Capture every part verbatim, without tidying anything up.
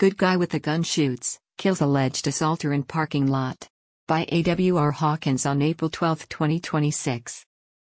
Good guy with a gun shoots, kills alleged assaulter in parking lot. By A W R Hawkins on April twelfth, twenty twenty-six.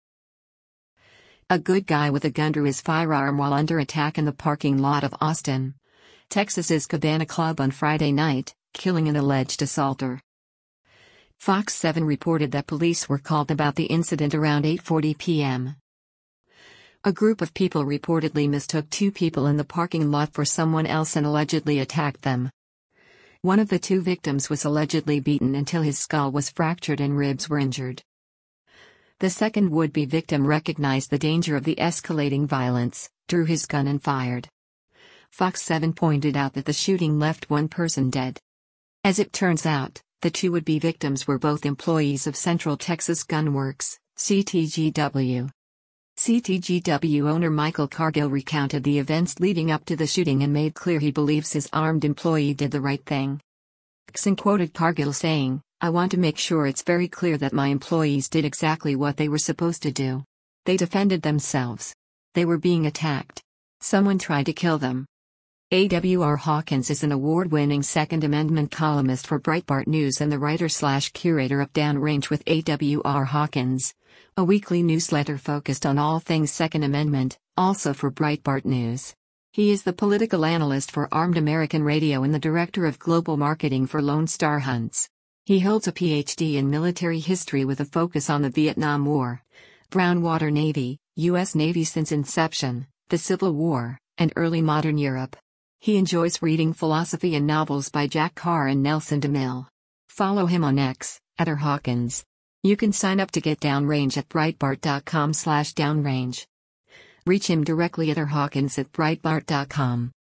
A good guy with a gun drew his firearm while under attack in the parking lot of Austin, Texas's Cabana Club on Friday night, killing an alleged assaulter. Fox seven reported that police were called about the incident around eight forty p m A group of people reportedly mistook two people in the parking lot for someone else and allegedly attacked them. One of the two victims was allegedly beaten until his skull was fractured and ribs were injured. The second would-be victim recognized the danger of the escalating violence, drew his gun and fired. Fox seven pointed out that the shooting left one person dead. As it turns out, the two would-be victims were both employees of Central Texas Gun Works, C T G W. C T G W owner Michael Cargill recounted the events leading up to the shooting and made clear he believes his armed employee did the right thing. Nixon quoted Cargill saying, "I want to make sure it's very clear that my employees did exactly what they were supposed to do. They defended themselves. They were being attacked. Someone tried to kill them." A W R Hawkins is an award-winning Second Amendment columnist for Breitbart News and the writer-slash-curator of Downrange with A W R Hawkins, a weekly newsletter focused on all things Second Amendment, also for Breitbart News. He is the political analyst for Armed American Radio and the director of global marketing for Lone Star Hunts. He holds a P H D in military history with a focus on the Vietnam War, Brownwater Navy, U S Navy since inception, the Civil War, and early modern Europe. He enjoys reading philosophy and novels by Jack Carr and Nelson DeMille. Follow him on X, at R Hawkins. You can sign up to get Downrange at breitbart dot com slash downrange. Reach him directly at R Hawkins at breitbart dot com.